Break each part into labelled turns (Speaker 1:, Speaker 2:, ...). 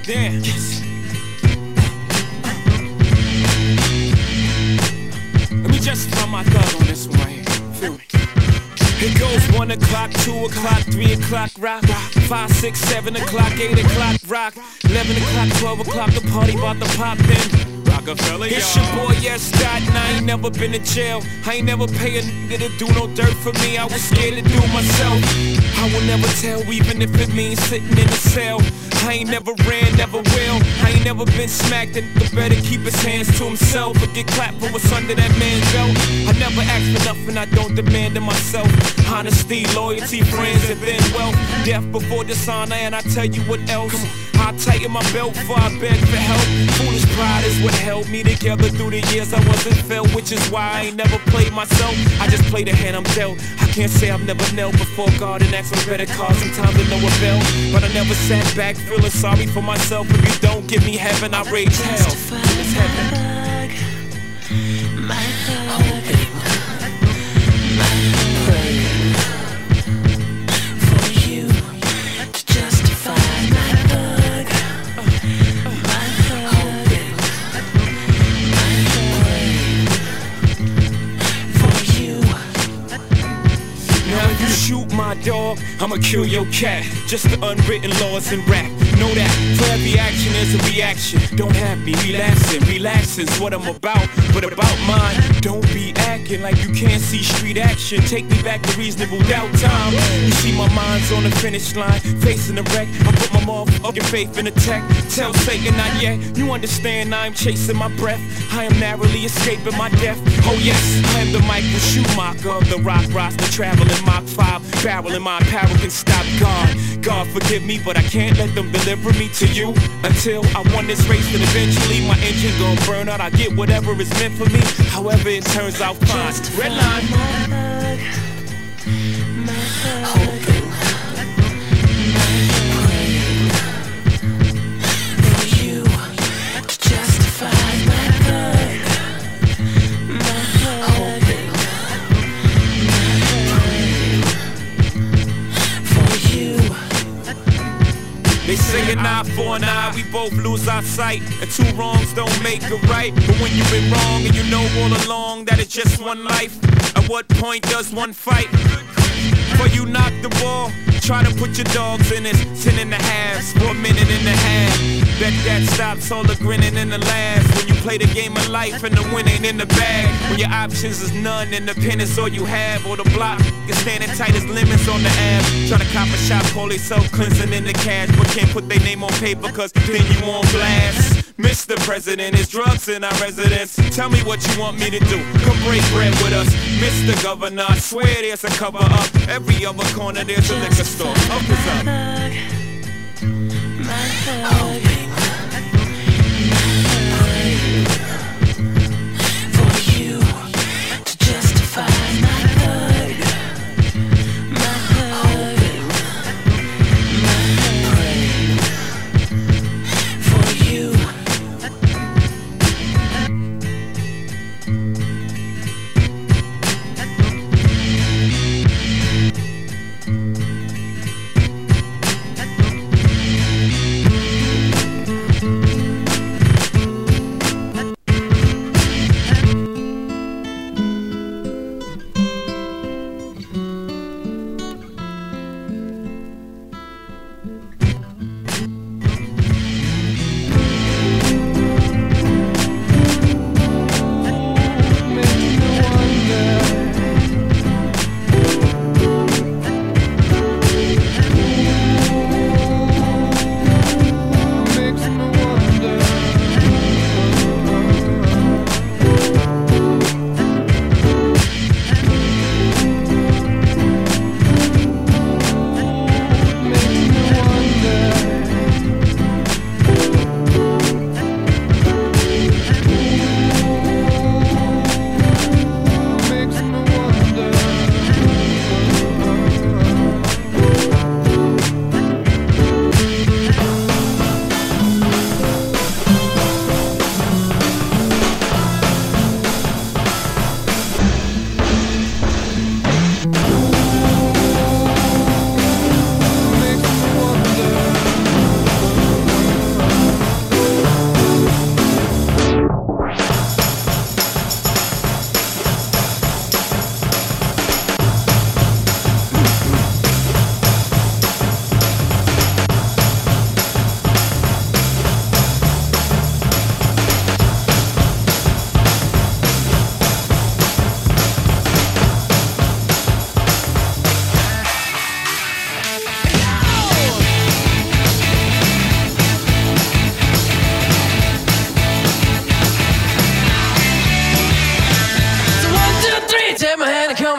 Speaker 1: Damn. Yes. Let me justify my thought on this one right here. Feel me? It goes 1 o'clock, 2 o'clock, 3 o'clock, rock. 5, 6, 7 o'clock, 8 o'clock, rock. 11 o'clock, 12 o'clock, the party about to pop in. Rockefeller, it's your boy, yes, Dot, and I ain't never been to jail. I ain't never pay a nigga to do no dirt for me. I was scared to do myself. I will never tell, even if it means sitting in a cell. I ain't never ran, never will. I ain't never been smacked, and the better keep his hands to himself or get clapped for what's under that man's belt. I never ask for nothing, I don't demand of myself. Honesty, loyalty, friends, and then wealth. Death before dishonor, and I tell you what else. I tighten my belt before I beg for help. Foolish pride is what held me together through the years I wasn't felt, which is why I ain't never played myself. I just play the hand I'm dealt. I can't say I've never knelt before God and asked for better cause, sometimes to no avail. But I never sat back feeling sorry for myself. If you don't give me heaven, I rage hell. It's heaven.
Speaker 2: My hoping, my praying for you to justify my hug. My hoping, my praying for you.
Speaker 1: Now if you shoot my dog, I'ma kill your cat. Just the unwritten laws in rap. Know that for every action is a reaction. Don't have me relaxing's what I'm about. But about mine, don't be acting like you can't see street action. Take me back to reasonable doubt time. You see my mind's on the finish line, facing the wreck. I put my motherfucking faith in the tech. Tell Satan not yet. You understand I'm chasing my breath. I am narrowly escaping my death. Oh yes, I am the Michael Schumacher of the rock roster, traveling Mach 5, barrel in my apparel can stop God forgive me, but I can't let them deliver me to you until I won this race. And eventually my engine gon' burn out. I get whatever is meant for me, however it turns out fine. Red line.
Speaker 2: My hoping, my praying for you to justify my hug. My hoping, my praying for you.
Speaker 1: They say an eye for an eye, we both lose our sight. And two wrongs don't make a right. But when you've been wrong and you know all along that it's just one life, at what point does one fight? Before you knock the ball, try to put your dogs in it. 10 and a halves for a minute and a half. Bet that stops all the grinning and the laughs. When you play the game of life and the win ain't in the bag. When your options is none and the pen is all you have. Or the block is standing tight as lemons on the ab. Try to cop a shop, call they self-cleansing in the cash. But can't put their name on paper cause then you on blast. Mr. President, is drugs in our residence. Tell me what you want me to do. Come break bread with us. Mr. Governor, I swear there's a cover up. Every other corner there's a liquor store. Up is up.
Speaker 2: My hoping, my praying for you to justify my hug. My hoping, my praying for you.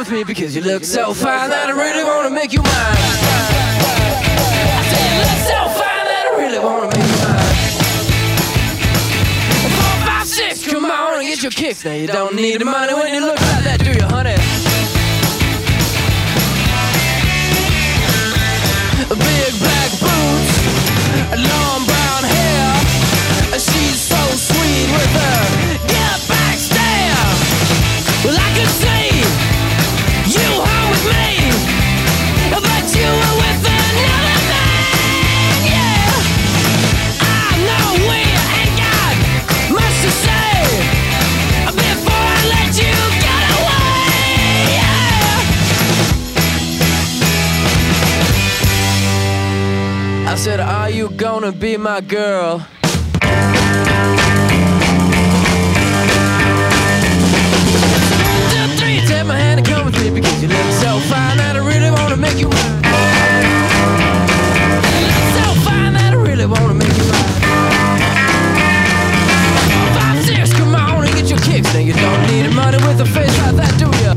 Speaker 2: with me because you look so fine that I really wanna make you mine. I say you look so fine that I really wanna make you mine. 4, 5, 6, come on and get your kicks. Now you don't need the money when you look like that, do you, honey? Big black boots, long brown hair. She's so sweet with her get back stare. Well, I could see you home with me, but you were with another man. Yeah, I know we ain't got much to say before I let you get away. Yeah. I said, are you gonna be my girl? 2, 3, take my hand and come with me because you look so fine that I really wanna make you mine. You look so fine that I really wanna make you mine. 5, 6, come on and get your kicks. Now you don't need money with a face like that, do ya?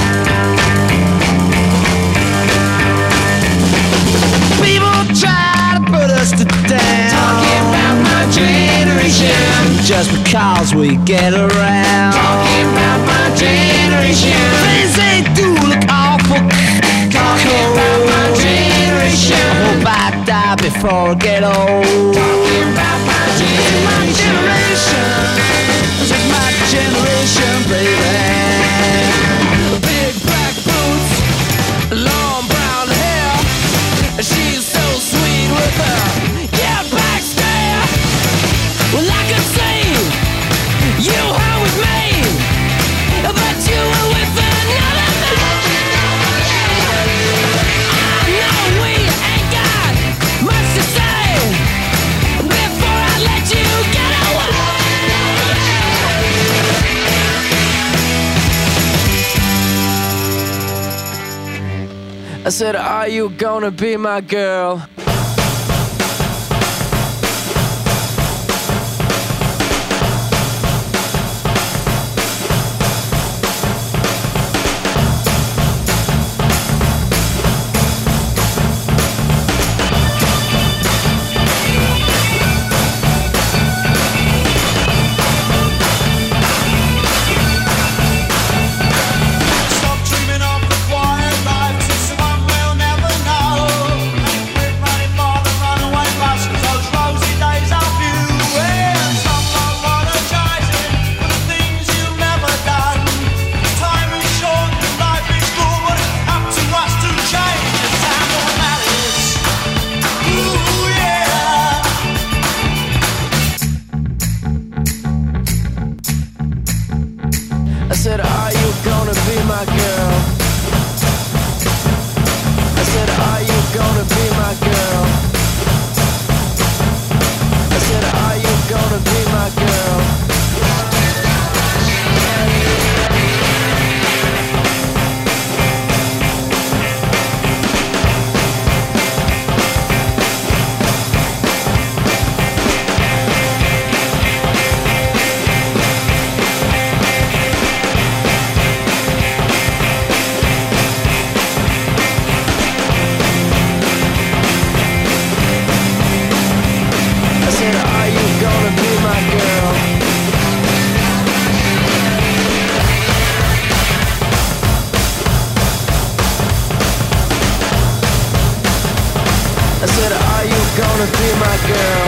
Speaker 2: People try to put us to down, talking about my generation, just because we get around. Talking about my generation, things they do look awful. Talking about my generation, I hope I die before I get old. Talking about my generation, this is my generation, baby. Big black boots, long brown hair. She's so sweet with her get back stare. Well, I could see you home with me, but you were with another man. I know we ain't got much to say before I let you get away. I said, are you gonna be my girl? I said, are you gonna be my girl? I said, are you gonna be my girl? I said, are you gonna be my girl? I said, are you gonna be my girl?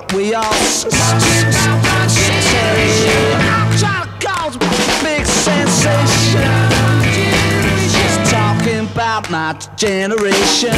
Speaker 2: what we all say. Try to cause a big sensation. Just talking about my generation.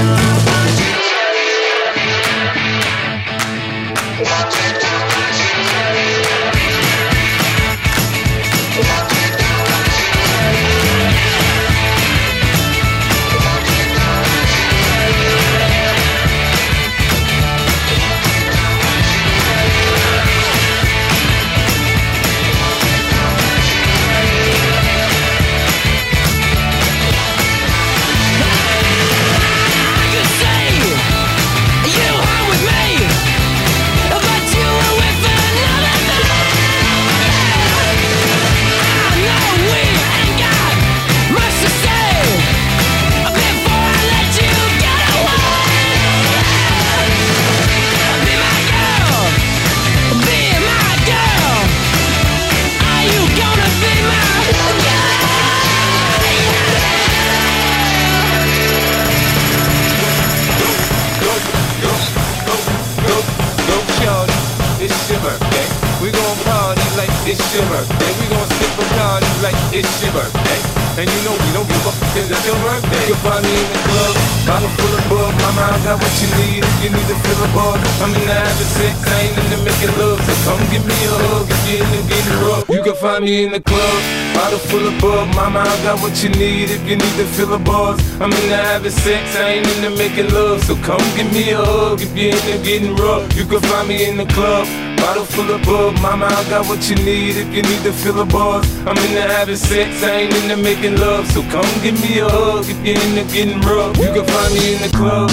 Speaker 3: It's your birthday, we gon' sip a party like it's your birthday. And you know we don't give up because it's your birthday. You can find me in the club, bottle full of bug. Mama, I got what you need if you need to fill a bug. I'm in the having sex, I ain't into making love. So come give me a hug if you're into getting rough. You can find me in the club, bottle full of bug. Mama, I got what you need if you need to fill a buzz. I'm in the having sex, I ain't into making love. So come give me a hug if you're into getting rough. You can find me in the club, bottle full of bug. Mama, I got what you need if you need to fill a buzz. I'm into having sex, I ain't into making love. So come give me a hug if you're into getting rough. You can find me in the club.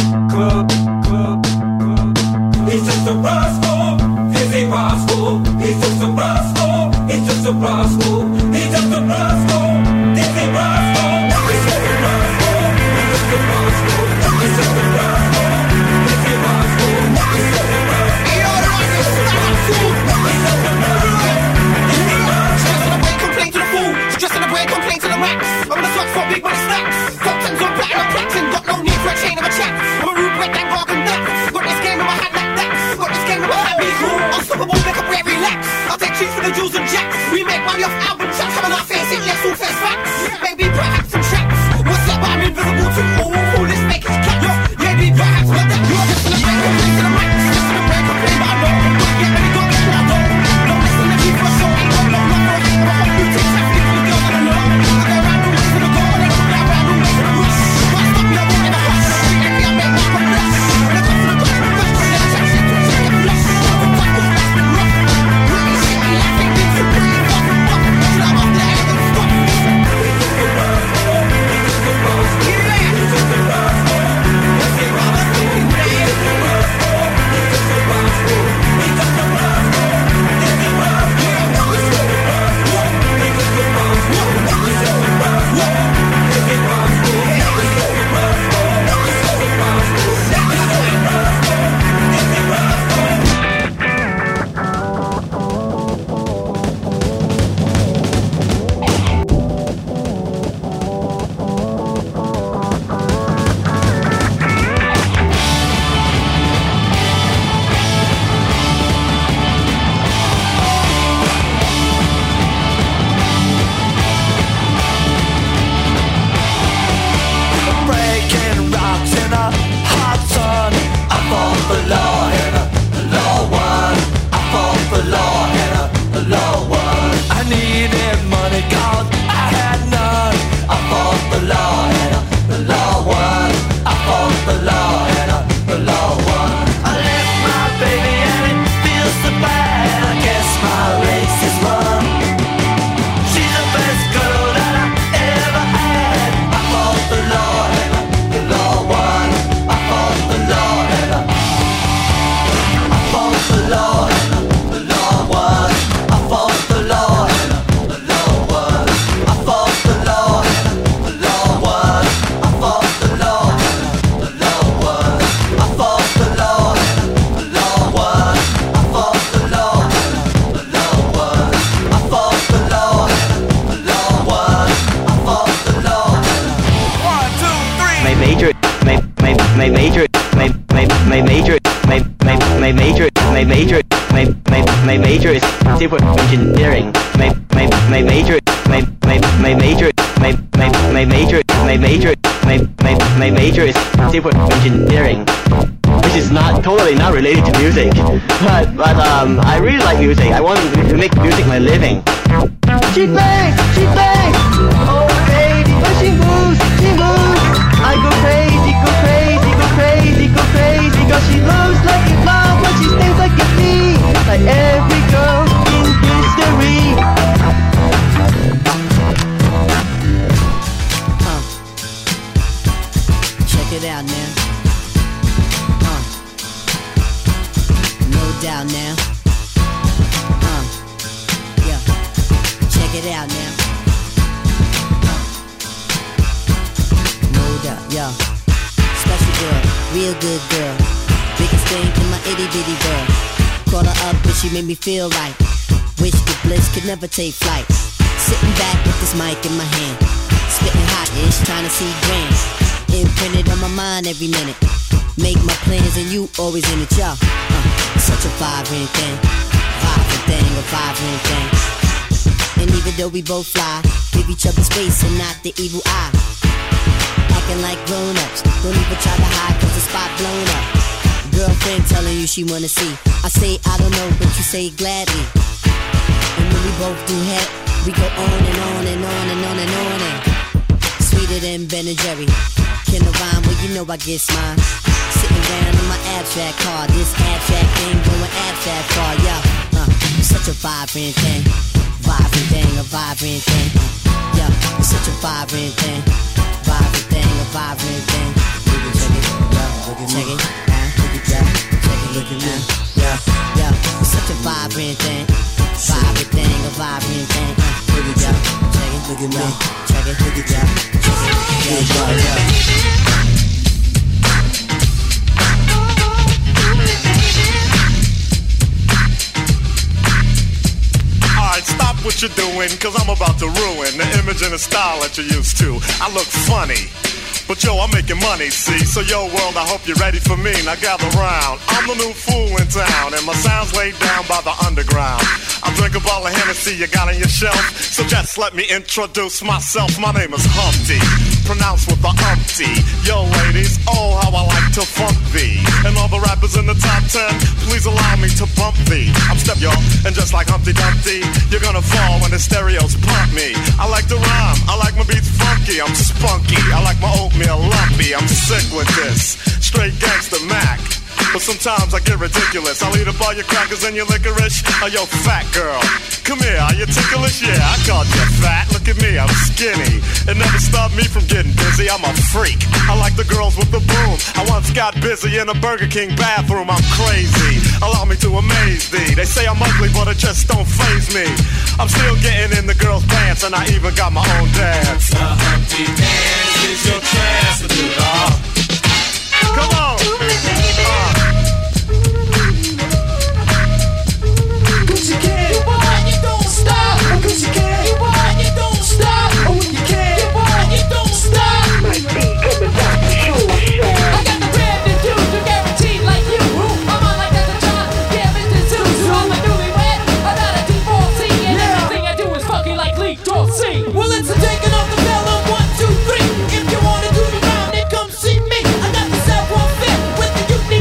Speaker 4: He's just a rascal, dizzy rascal. He's just a rascal, he's just a rascal. He's just a rascal, dizzy rascal. He's just a rascal, he's just a rascal. He's just a rascal, dizzy rascal. He's just a rascal. Just in the break, complain to the max. I'm gonna search for big money snacks. Cocktails on platinum platinum. Got no need for a chain of a chat. I'm a rude red and gargle that. Got this game in my hand like that. Got this game in my hand, be cool. Unstoppable, make a brave relax. I'll take two for the jewels and jacks. We make money off album tracks. Come on, I face it, let's all face facts. Maybe perhaps some tracks. What's up, I'm invisible to all. Let's make it cat. Maybe perhaps not that. You're just in the break, complain to the max. Just in the break, complain, but I know. Don't get ready, don't get what I don't. Don't listen to me for a show. Ain't got no love for it. I'm a whole new team.
Speaker 5: major is civil engineering. My major is civil engineering, which is totally not related to music. But I really like music. I want to make music my living. She bangs, oh baby, when she moves. I go crazy, cause she looks like a flower, but she stays like a bee, like every girl in history.
Speaker 6: Check it out now. No doubt now. Yeah. Check it out now. No doubt, yeah. Special girl, real good girl. Biggest thing in my itty bitty world. Caught her up and she made me feel right. Wish the bliss could never take flight. Sitting back with this mic in my hand, spitting hot-ish, trying to see grand. Imprinted on my mind every minute. Make my plans and you always in it, y'all. Such a vibrant thing, a vibrant thing. And even though we both fly, give each other space and not the evil eye. Acting like grown-ups, don't even try to hide cause the spot blown up. Girlfriend telling you she wanna see. I say I don't know, but you say gladly. And when we both do head, we go on and on and on and on and on and sweeter than Ben and Jerry. Can I rhyme? Well, you know I get mine. Sitting around in my abstract car, this abstract thing going abstract far, yeah. Such a vibrant thing, a vibrant thing. Yeah, it's such a vibrant thing, a vibrant thing. Check it, yeah, check it, yeah, it's such a vibrant thing, a vibrant thing. Yeah, check it, look at me, check it, yeah, yeah.
Speaker 7: Alright, stop what you're doing, cause I'm about to ruin the image and the style that you're used to. I look funny, but yo, I'm making money, see? So yo, world, I hope you're ready for me. Now gather round. I'm the new fool in town, and my sound's laid down by the underground. I drink a bottle of Hennessy you got on your shelf, so just let me introduce myself. My name is Humpty, pronounced with the umpty. Yo, ladies, oh, how I like to funk thee. And all the rappers in the top 10, please allow me to bump thee. I'm Step, y'all, and just like Humpty Dumpty, you're gonna fall when the stereos pump me. I like to rhyme, I like my beats funky, I'm spunky. I like my oatmeal lumpy, I'm sick with this. Straight gangster Mac. But sometimes I get ridiculous. I'll eat up all your crackers and your licorice. Oh, yo, fat girl, come here, are you ticklish? Yeah, I called you fat. Look at me, I'm skinny. It never stopped me from getting busy. I'm a freak. I like the girls with the boom. I once got busy in a Burger King bathroom. I'm crazy. Allow me to amaze thee. They say I'm ugly, but it just don't faze me. I'm still getting in the girls' pants, and I even got my own dance.
Speaker 1: The Humpty Dance is your chance to do it all.
Speaker 7: Come on.
Speaker 4: Well, it's a taking off the bell of 1, 2, 3. If you wanna do the round, then come see me. I got the 715 with the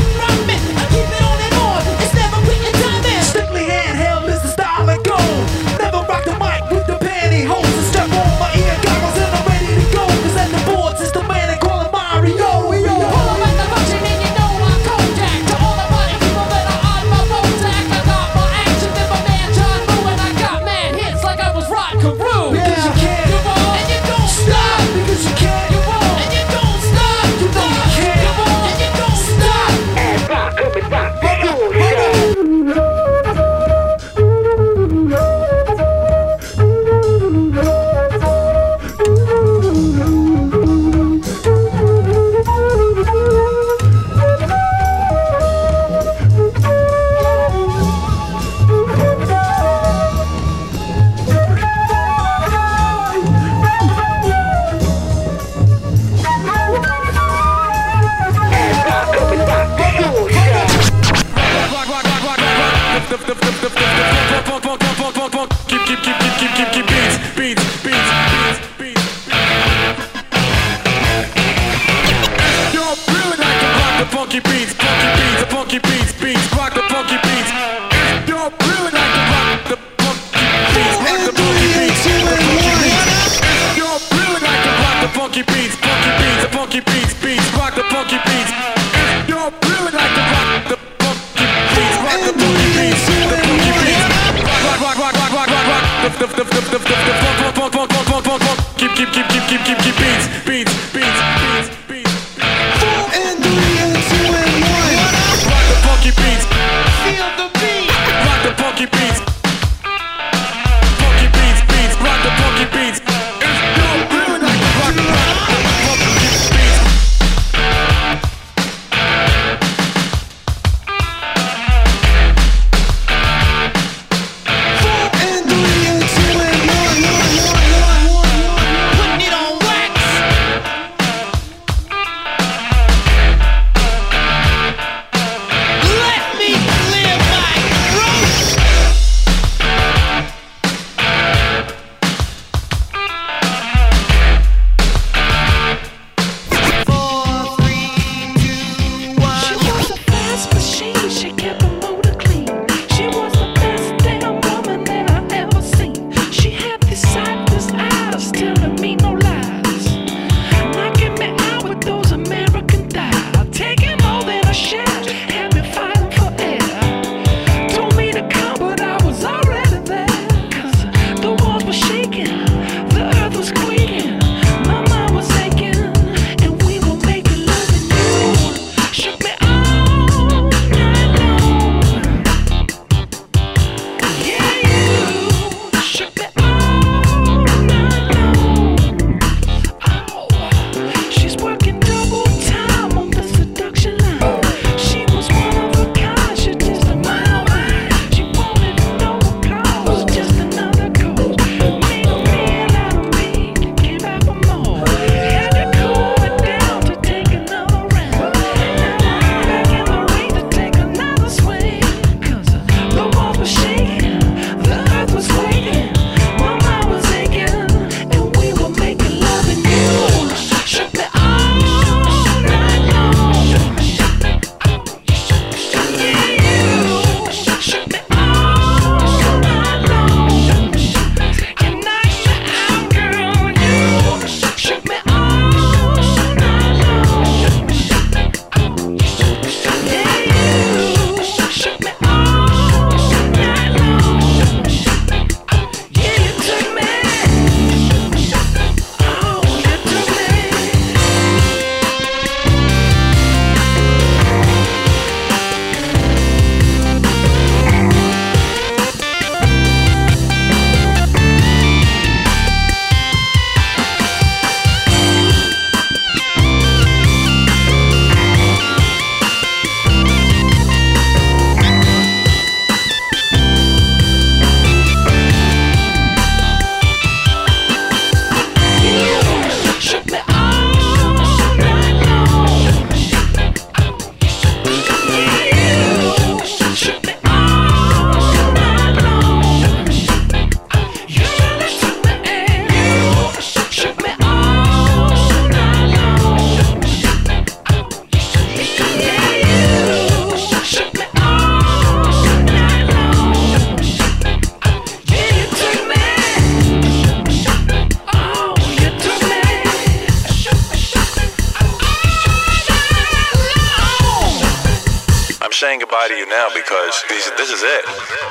Speaker 8: saying goodbye to you now because this is it.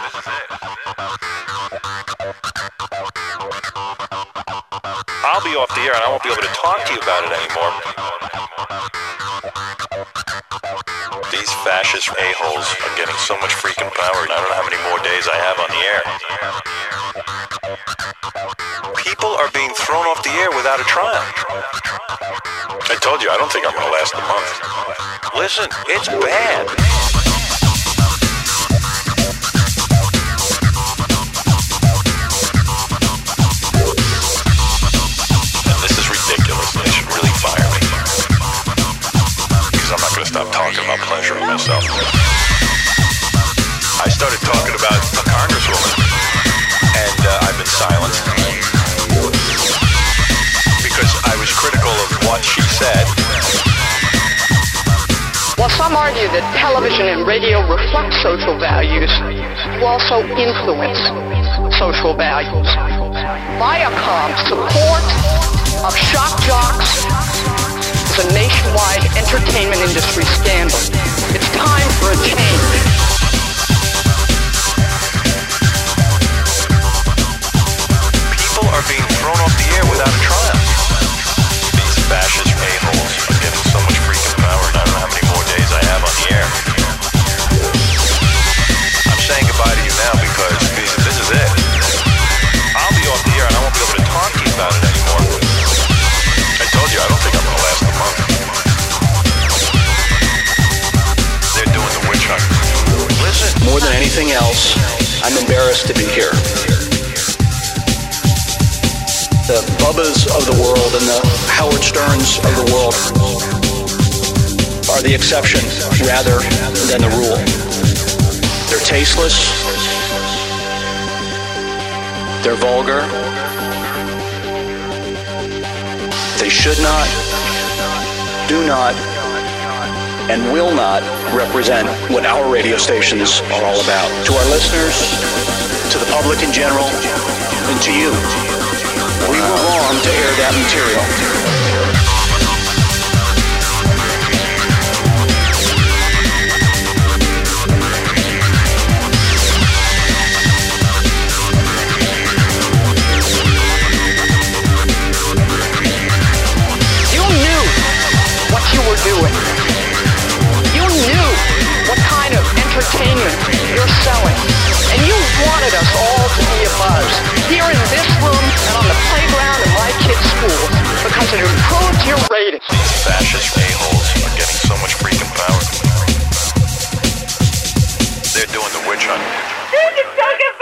Speaker 8: I'll be off the air and I won't be able to talk to you about it anymore. These fascist a-holes are getting so much freaking power. I don't know how many more days I have on the air. People are being thrown off the air without a trial. I told you, I don't think I'm going to last a month. Listen, it's bad. Stop talking about pleasuring myself. I started talking about
Speaker 9: that television and radio reflect social values, you also influence social values. Viacom's support of shock jocks is a nationwide entertainment industry scandal. It's time for a change.
Speaker 8: People are being thrown off the air without a trial. These fascist a-holes are getting so much freaking power, and I don't know how many more days I have on the air. I'm saying goodbye to you now because this is it. I'll be off the air and I won't be able to talk to you about it anymore. I told you, I don't think I'm going to last a month. They're doing the witch hunt. Listen.
Speaker 10: More than anything else, I'm embarrassed to be here. The Bubbas of the world and the Howard Sterns of the world are the exception rather than the rule. They're tasteless. They're vulgar. They should not, do not, and will not represent what our radio stations are all about. To our listeners, to the public in general, and to you, we were wrong to air that material.
Speaker 9: Doing. You knew what kind of entertainment you're selling, and you wanted us all to be a buzz here in this room and on the playground in my kids' school because it improved your ratings.
Speaker 8: These fascist a-holes are getting so much freaking power. They're doing the witch hunt.